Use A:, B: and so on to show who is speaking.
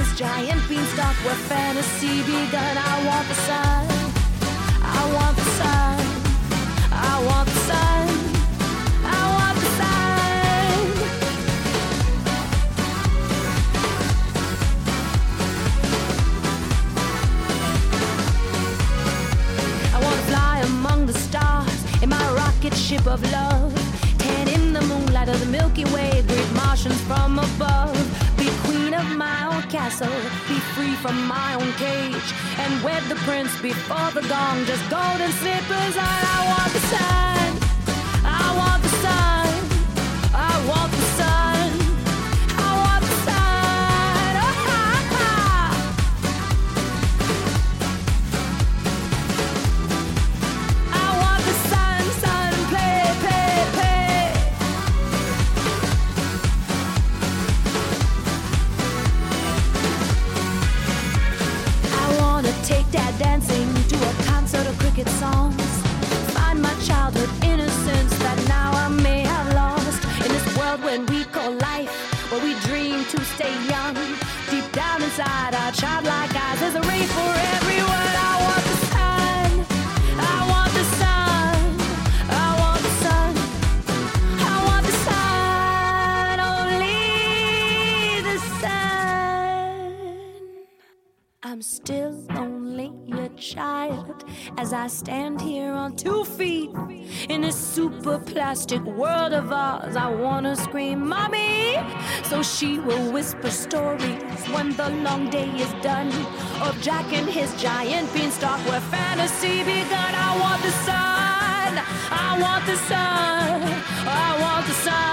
A: his giant beanstalk where fantasy begun. I want the sun, I want the sun, I want the sun, I want the sun. I want to fly among the stars in my rocket ship of love, tan in the moonlight of the Milky Way, great Martians from above. Be queen of my own castle, be free from my own cage, and wed the prince before the gong, just golden slippers on. I want the sun, I want the sun, I want the sun, I want the sun. Oh, ha, ha. I want the sun, sun, play, play, play. I wanna take that dancing to a concert of cricket songs, find my childhood innocence that now I may have lost. In this world when we call life, where we dream to stay young, deep down inside our childlike eyes, there's a ray for everyone. I want the sun, I want the sun, I want the sun, I want the sun, only the sun. I'm still only a child as I stand here on 2 feet in this super plastic world of ours. I wanna scream, Mommy, so she will whisper stories when the long day is done, of Jack and his giant beanstalk where fantasy begun. I want the sun, I want the sun, I want the sun.